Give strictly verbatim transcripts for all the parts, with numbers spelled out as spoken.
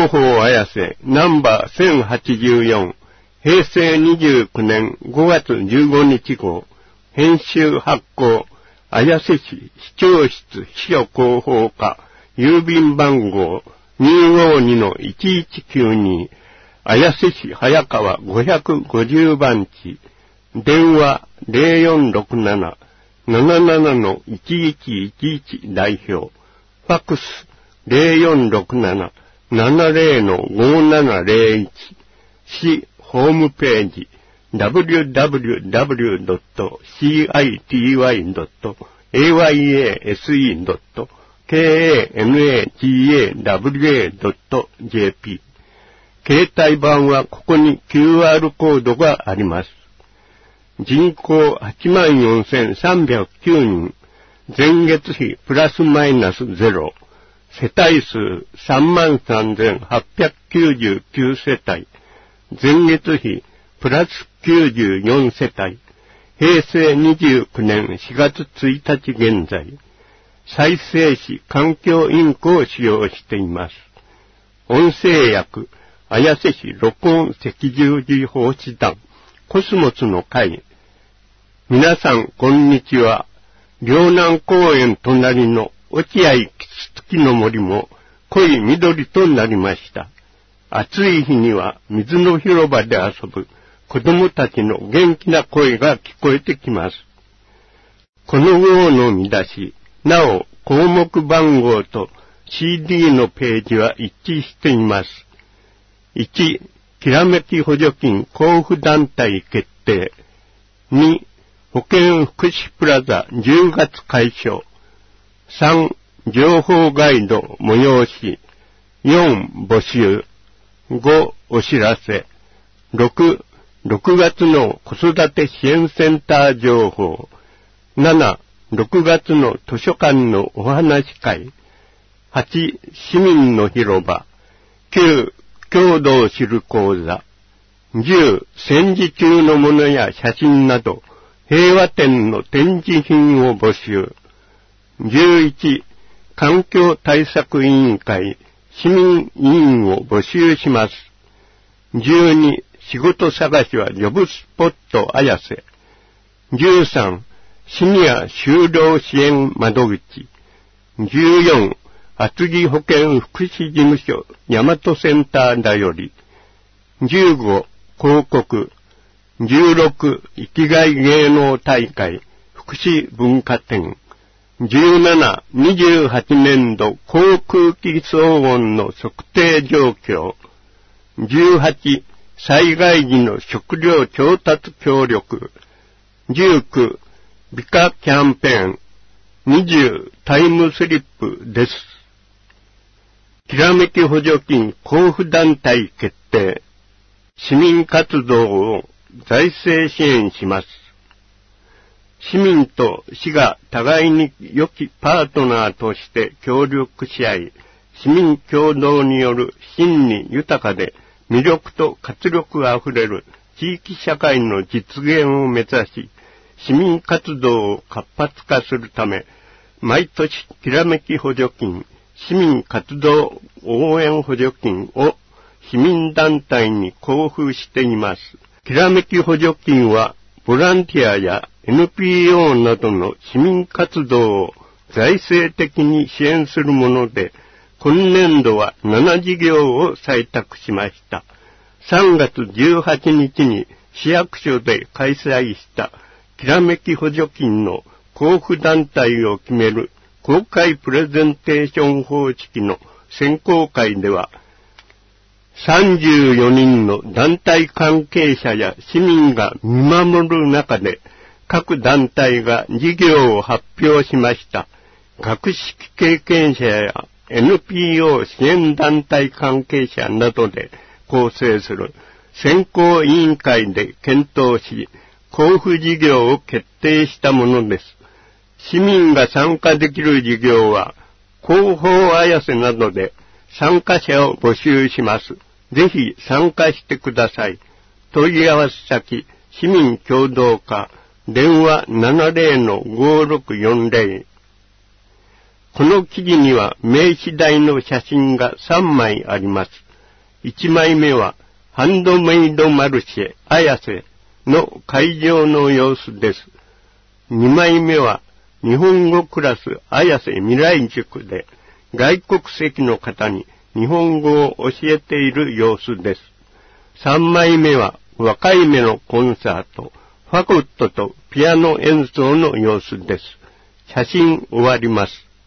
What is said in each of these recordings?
広報綾瀬ナンバーせんはちじゅうよんへいせいにじゅうきゅうねんごがつじゅうごにち号編集発行綾瀬市市長室秘書広報課郵便番号 にーごーにのいちいちきゅうに 綾瀬市早川ごひゃくごじゅうばんち電話 ゼロよんろくなな ななななのいちいちいちいち 代表ファックス ゼロよんろくなな ななゼロのごななゼロいち 市ホームページ ダブリューダブリューダブリュードットシーアイティーワイドットエーワイエーエスイードットケーエーエヌエージーエーダブリューエードットジェーピー 携帯版はここに キューアール コードがあります。人口 はちまんよんせんさんびゃくきゅうにん、前月比プラスマイナスゼロ、世帯数 さんまんさんぜんはっぴゃくきゅうじゅうきゅう 世帯、前月比プラスきゅうじゅうよん世帯、へいせいにじゅうきゅうねんしがつついたち現在、再生紙環境インクを使用しています。音声訳、綾瀬市録音赤十字奉仕団、コスモスの会。皆さん、こんにちは。両南公園隣の落合キツツキの森も濃い緑となりました。暑い日には水の広場で遊ぶ子供たちの元気な声が聞こえてきます。この号の見出し、なお項目番号と シーディー のページは一致しています。いち、きらめき補助金交付団体決定。に、保健福祉プラザじゅうがつ開所。さん、情報ガイド催し。よん、募集。ご、お知らせ。ろく、ろくがつの子育て支援センター情報。なな、ろくがつの図書館のお話会。はち、市民の広場。きゅう、郷土を知る講座。じゅう、戦時中のものや写真など、平和展の展示品を募集。じゅういち、環境対策委員会、市民委員を募集します。じゅうに、仕事探しはジョブスポット綾瀬。じゅうさん、シニア就労支援窓口。じゅうよん、厚木保健福祉事務所大和センターだより。じゅうご、広告。じゅうろく、生きがい芸能大会福祉文化展。じゅうなな、にじゅうはちねんど航空機騒音の測定状況。じゅうはち、災害時の食料調達協力。じゅうきゅう、美化キャンペーン。にじゅう、タイムスリップです。きらめき補助金交付団体決定。市民活動を財政支援します。市民と市が互いに良きパートナーとして協力し合い、市民共同による真に豊かで魅力と活力あふれる地域社会の実現を目指し、市民活動を活発化するため、毎年きらめき補助金、市民活動応援補助金を市民団体に交付しています。きらめき補助金は、ボランティアや エヌピーオー などの市民活動を財政的に支援するもので、今年度はなな事業を採択しました。さんがつじゅうはちにちに市役所で開催したきらめき補助金の交付団体を決める公開プレゼンテーション方式の選考会では、さんじゅうよにんの団体関係者や市民が見守る中で、各団体が事業を発表しました。学識経験者や エヌピーオー 支援団体関係者などで構成する選考委員会で検討し、交付事業を決定したものです。市民が参加できる事業は、広報綾瀬などで参加者を募集します。ぜひ参加してください。問い合わせ先、市民共同課、電話 ななゼロのごろくよんゼロ。この記事には名刺台の写真がさんまいあります。 いちまいめは、ハンドメイドマルシェ綾瀬の会場の様子です。にまいめは、日本語クラス綾瀬未来塾で、外国籍の方に日本語を教えている様子です。さんまいめは、若い目のコンサート、ファゴットとピアノ演奏の様子です。写真終わります。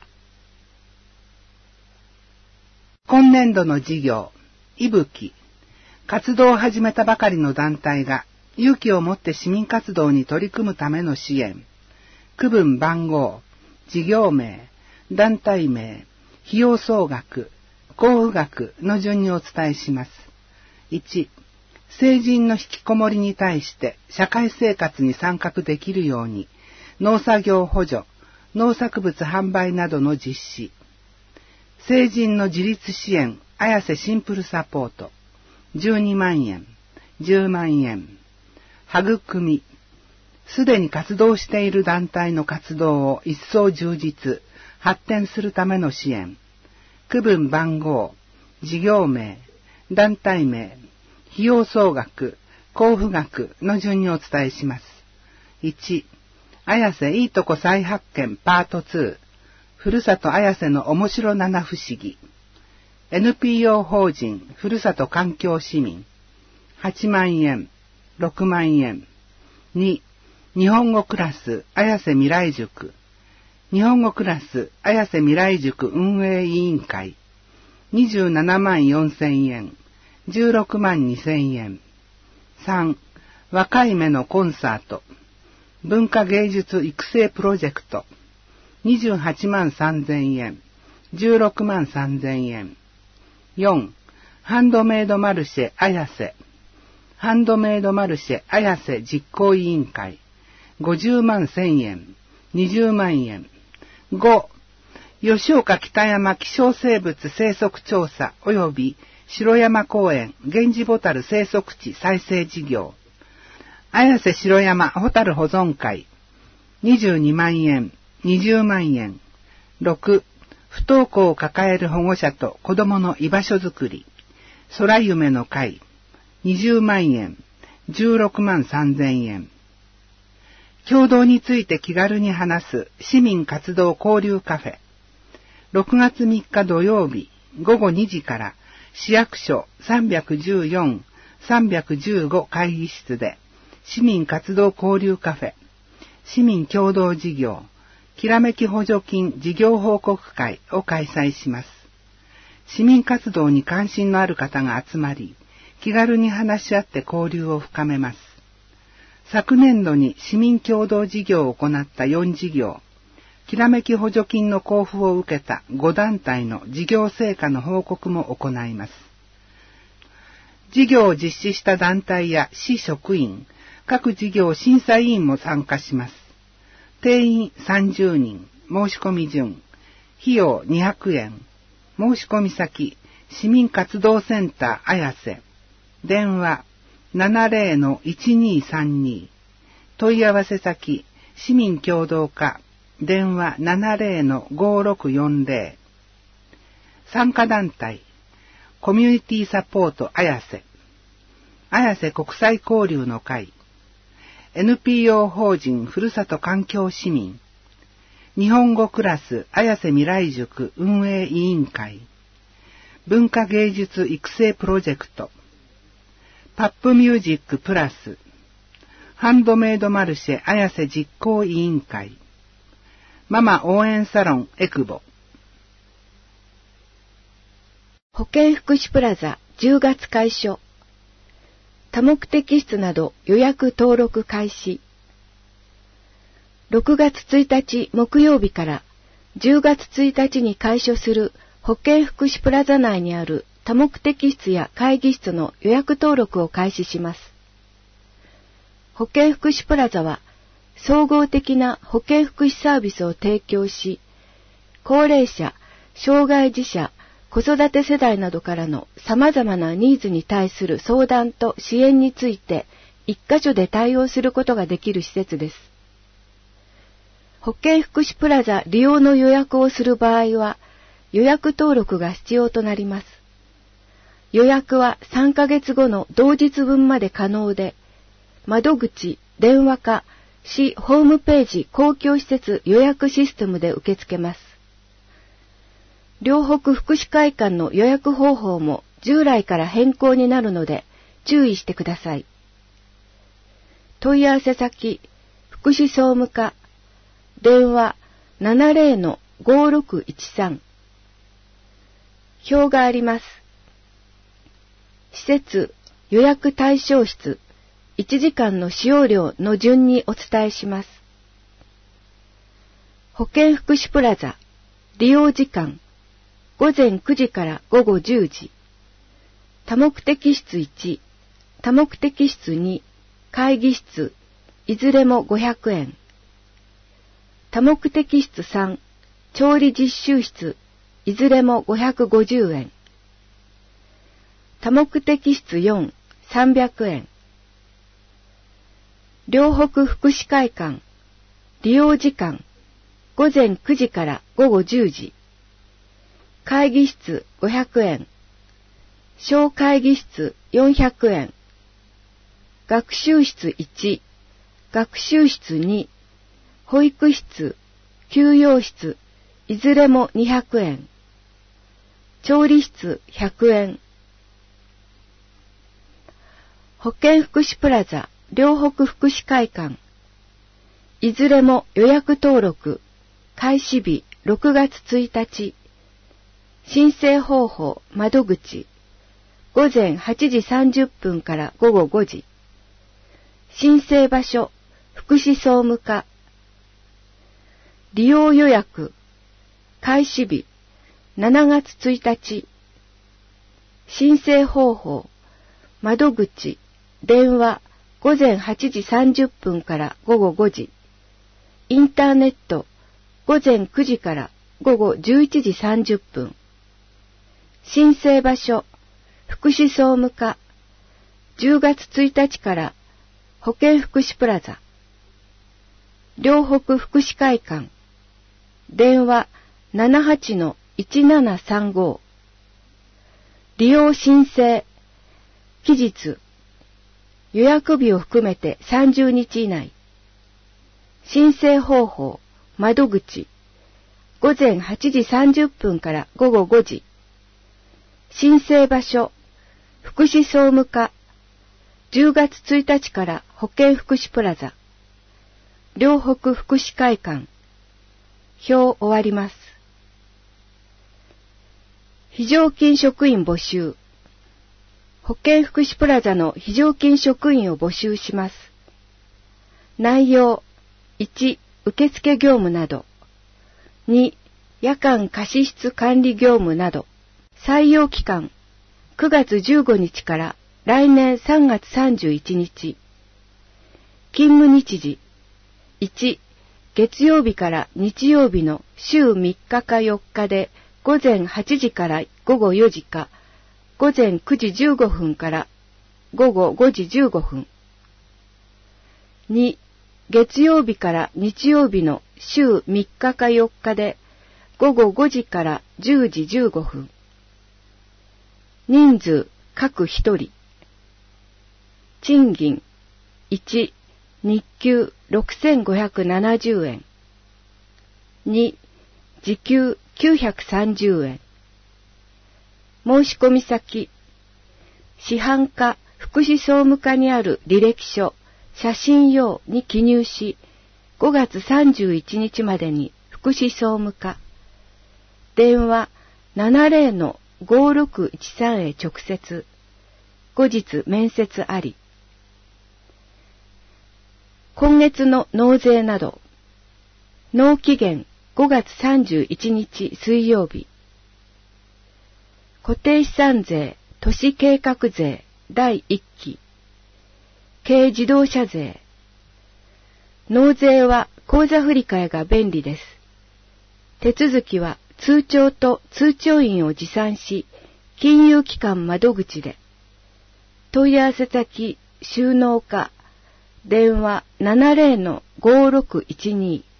今年度の事業、いぶき、活動を始めたばかりの団体が勇気を持って市民活動に取り組むための支援、区分番号、事業名、団体名、費用総額、交付額の順にお伝えします。いち、成人の引きこもりに対して社会生活に参画できるように、農作業補助、農作物販売などの実施。成人の自立支援、綾瀬シンプルサポート、じゅうにまんえん、じゅうまんえん。育み、すでに活動している団体の活動を一層充実、発展するための支援。区分番号、事業名、団体名、費用総額、交付額の順にお伝えします。いち、綾瀬いいとこ再発見パートツー、ふるさと綾瀬の面白七不思議。エヌピーオー 法人ふるさと環境市民、はちまんえん、ろくまんえん。に、日本語クラス綾瀬未来塾、日本語クラス綾瀬未来塾運営委員会、にじゅうななまんよんせんえん、じゅうろくまんにせんえん。さん、若い目のコンサート、文化芸術育成プロジェクト、にじゅうはちまんさんぜんえん、じゅうろくまんさんぜんえん。よん、ハンドメイドマルシェ綾瀬、ハンドメイドマルシェ綾瀬実行委員会、ごじゅうまんせんえん、にじゅうまんえん。ご、吉岡北山希少生物生息調査及び城山公園源氏ボタル生息地再生事業、綾瀬城山ホタル保存会、にじゅうにまんえん、にじゅうまんえん。ろく、不登校を抱える保護者と子供の居場所づくり、空夢の会、にじゅうまんえん、じゅうろくまんさんぜんえん。共同について気軽に話す市民活動交流カフェ。ろくがつみっか土曜日ごごにじから市役所さんびゃくじゅうよん、さんびゃくじゅうご会議室で市民活動交流カフェ、市民共同事業、きらめき補助金事業報告会を開催します。市民活動に関心のある方が集まり、気軽に話し合って交流を深めます。昨年度に市民共同事業を行ったよん事業、きらめき補助金の交付を受けたご団体の事業成果の報告も行います。事業を実施した団体や市職員、各事業審査委員も参加します。定員さんじゅうにん、申し込み順、費用にひゃくえん、申し込み先、市民活動センター綾瀬、電話 ななぜろのいちにさんに、問い合わせ先、市民共同課、電話 ななぜろのごろくよんぜろ。参加団体、コミュニティサポート綾瀬、綾瀬国際交流の会、エヌピーオー 法人ふるさと環境市民、日本語クラス綾瀬未来塾運営委員会、文化芸術育成プロジェクト、パップミュージックプラス、ハンドメイドマルシェ綾瀬実行委員会、ママ応援サロンエクボ。 保健福祉プラザじゅうがつ開所。多目的室など予約登録開始。ろくがつついたち木曜日からじゅうがつついたちに開所する保健福祉プラザ内にある多目的室や会議室の予約登録を開始します。保健福祉プラザは総合的な保健福祉サービスを提供し、高齢者、障害児者、子育て世代などからの様々なニーズに対する相談と支援について一箇所で対応することができる施設です。保健福祉プラザ利用の予約をする場合は予約登録が必要となります。 予約はさんかげつごの同日分まで可能で、窓口、電話か、市ホームページ公共施設予約システムで受け付けます。両北福祉会館の予約方法も従来から変更になるので注意してください。問い合わせ先、福祉総務課、電話 ななゼロのごろくいちさん。表があります。施設予約対象室、いちじかんの使用料の順にお伝えします。保健福祉プラザ、利用時間、ごぜんくじからごごじゅうじ。多目的室いち、多目的室に、会議室、いずれもごひゃくえん。多目的室さん、調理実習室、いずれもごひゃくごじゅうえん。多目的室よん、さんびゃくえん。両北福祉会館、利用時間、ごぜんくじからごごじゅうじ。会議室ごひゃくえん。小会議室よんひゃくえん。学習室いち、学習室に、保育室、休養室、いずれもにひゃくえん。調理室ひゃくえん。保健福祉プラザ、両北福祉会館。いずれも予約登録、開始日ろくがつついたち。申請方法、窓口。ごぜんはちじさんじゅっぷんからごごごじ。申請場所、福祉総務課。利用予約、開始日、しちがつついたち。申請方法、窓口、電話、ごぜんはちじさんじゅっぷんからごごごじ。インターネット、ごぜんくじからごごじゅういちじさんじゅっぷん。申請場所、福祉総務課、じゅうがつついたちから保健福祉プラザ。両北福祉会館。電話 ななはちのいちななさんご。利用申請。期日。予約日を含めてさんじゅうにち以内。申請方法。窓口。ごぜんはちじさんじゅっぷんからごごごじ。申請場所。福祉総務課。じゅうがつついたちから保健福祉プラザ。両北福祉会館。表終わります。非常勤職員募集。保健福祉プラザの非常勤職員を募集します。内容。いち、受付業務など。に、夜間貸室管理業務など。採用期間。くがつじゅうごにちから来年さんがつさんじゅういちにち。勤務日時。いち、月曜日から日曜日の週みっかかよっかでごぜんはちじからごごよじか、ごぜんくじじゅうごふんからごごごじじゅうごふん。に、月曜日から日曜日の週みっかかよっかでごごごじからじゅうじじゅうごふん。人数各ひとり。賃金いち、日給ろくせんごひゃくななじゅうえん。に、時給きゅうひゃくさんじゅうえん。申し込み先、市販課福祉総務課にある履歴書、写真用に記入し、ごがつさんじゅういちにちまでに福祉総務課。電話 ななゼロのごろくいちさん へ直接。後日面接あり。今月の納税など。納期限ごがつさんじゅういちにち水曜日。固定資産税、都市計画税だいいっき。軽自動車税。納税は口座振替が便利です。手続きは通帳と通帳印を持参し、金融機関窓口で。問い合わせ先、収納課、電話 ななゼロのごろくいちに。